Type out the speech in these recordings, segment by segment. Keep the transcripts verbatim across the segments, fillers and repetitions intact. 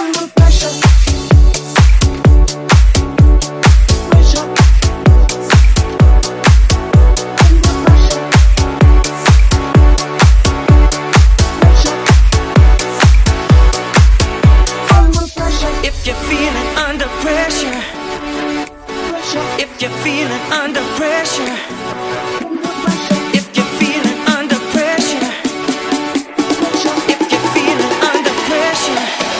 If you're feeling under pressure, if you're feeling under pressure, if you're feeling under pressure,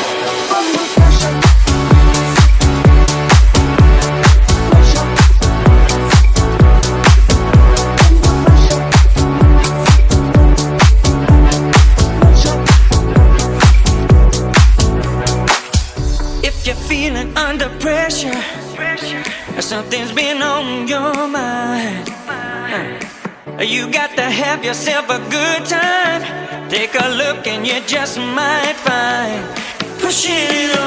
if you're feeling under pressure, something's been on your mind. You got to have yourself a good time. Take a look and you just might find pushing it on.